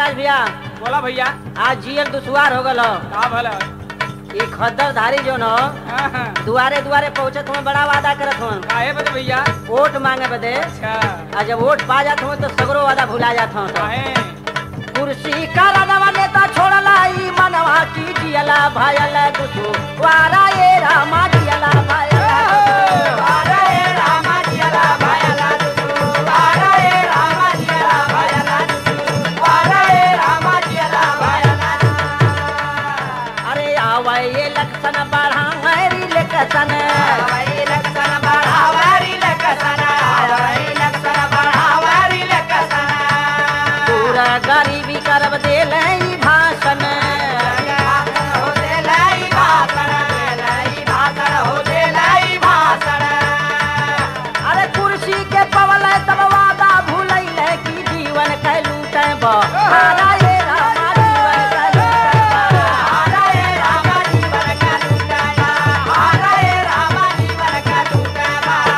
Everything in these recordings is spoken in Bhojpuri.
राज भैया बोला भैया आज जियल दुश्वार हो गल का भला ये खद्दरधारी जो न दुआरे दुआरे पहुंचत हुए बड़ा वादा करत हुए काहे बदे भैया वोट मांगे बदे अच्छा आ जब वोट पा जात हुए तो सगरो वादा भुला जात हुए काहे कुर्सी का रनवा नेता छोड़ला ई मनवा की जियला भयल दुश्वारा ये रामा जियला भयल दुश्वारा ये रामा जियला भयल दुश्वारा ये रामा जियला भयल दुश्वारा ये रामा जियला भयल अरे आवे इलेक्शन बढ़ावरी इलेक्शन आवे इलेक्शन बढ़ावरी इलेक्शन आवे इलेक्शन बढ़ावरी इलेक्शन पूरा गरीबी करब देले ई भाषण हो देले ई भाषण देले ई भाषण हो देले ई भाषण अरे कुर्सी के पवले तब वादा भूलैले कि जीवन के लूटे बहारा ये रामा जीवन के लूटे बहारा ये रामा जीवन के लूटे बहारा ये रामा जीवन के लूटे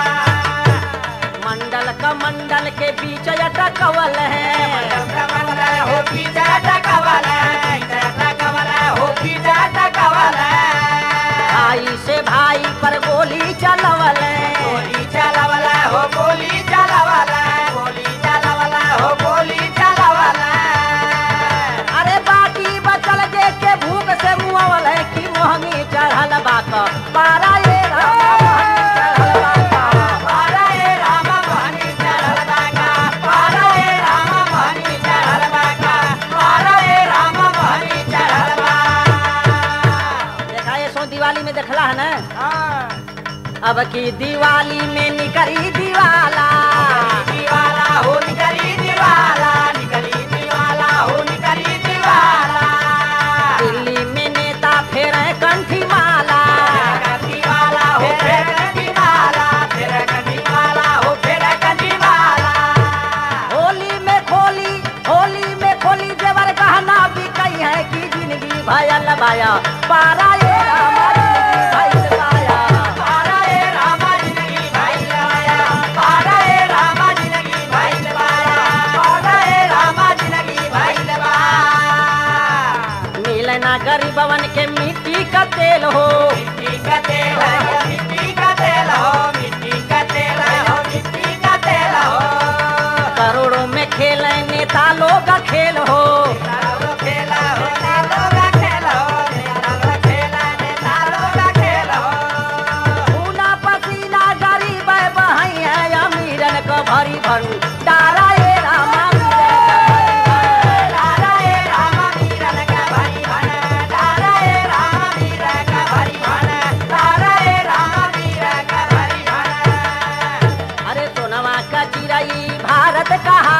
मंडल का मंडल के बीच अटकवल है हो पीछे अटकवल है हो पीछे अटकवल है भाई से भाई पर गोली चलवल गोली चलवल हो गोली चलवल गोली चलवल हो गोली चलवल अरे बाकी बचल जे के भूख से मुआवल है कि मोहनी चढ़ल बात पारा ये रामा पारा ये रामा मोहनी चढ़ल बाका पारा ये रामा मोहनी चढ़ल बाका पारा ये रामा मोहनी चढ़ल बा देखा ये सो दिवाली में देखला है ना अब की दिवाली में निकली दिवाला दिवाला हो निकली दिवाला निकली दिवाला हो निकली दिवाला दिल्ली में नेता फेर कंठी माला कंठी माला हो फेर कंठी माला फेर कंठी माला हो फेर कंठी माला होली में खोली जेवर गहना बिकई है कि जिंदगी भयल बाया पारा ये रामा जिंदगी भयल बाया पारा ये रामा जिंदगी भयल बाया पारा ये रामा जिंदगी भयल बाया पारा ये रामा जिंदगी भयल बा मिलना गरीबवन के मिट्टी का तेल हो मिट्टी का तेल हो मिट्टी का तेल हो मिट्टी का तेल हो मिट्टी का तेल हो करोड़ों में खेल नेता लोग खेल हो खेल हो नेता लोग खेल हो नेता लोग खेल नेता लोग खेल हो खूना पसीना गरीब बहई है अमीरन को भरी भरू डारा ये रामा डारा ये रामा मीरन का भरी भन डारा ये रामा मीर का भरी भन डारा ये रामा मीर का भरी भन अरे सोनवा का चिरई भारत का